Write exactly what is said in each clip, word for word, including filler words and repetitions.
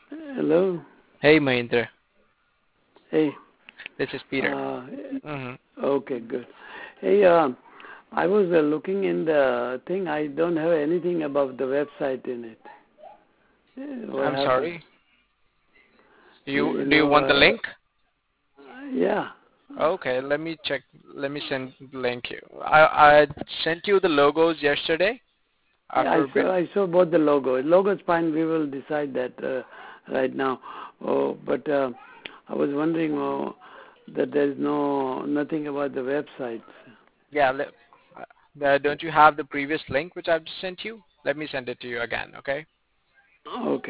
Hello. Hey, Mahindra. Hey. This is Peter. Uh, hmm okay, good. Hey, uh, I was uh, looking in the thing. I don't have anything about the website in it. Uh, What I'm happened? sorry. You, You you do you know, want the uh, link? yeah. Okay, let me check. Let me send the link you. I I sent you the logos yesterday Yeah, after I a bit. saw. I saw both the logo. Logo's fine. We will decide that uh, right now. Oh, but uh, I was wondering oh, that there's no nothing about the websites. Yeah. Let, uh, don't you have the previous link which I've just sent you? Let me send it to you again. Okay. Okay.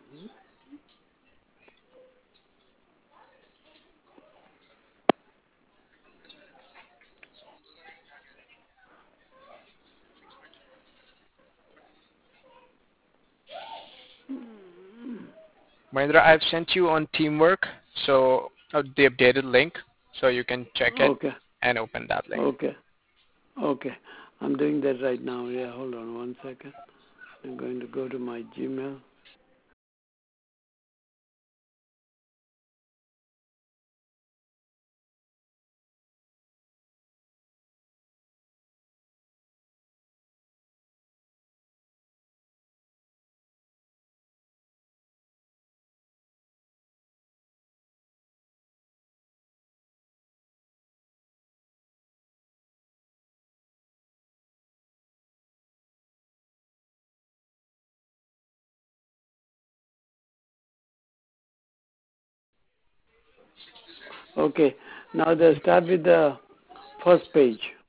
Mahindra, I've sent you on Teamwork, so uh, the updated link, so you can check it Okay. and open that link. Okay. Okay. I'm doing that right now. Yeah, hold on one second. I'm going to go to my Gmail. Okay. Now the start with the first page.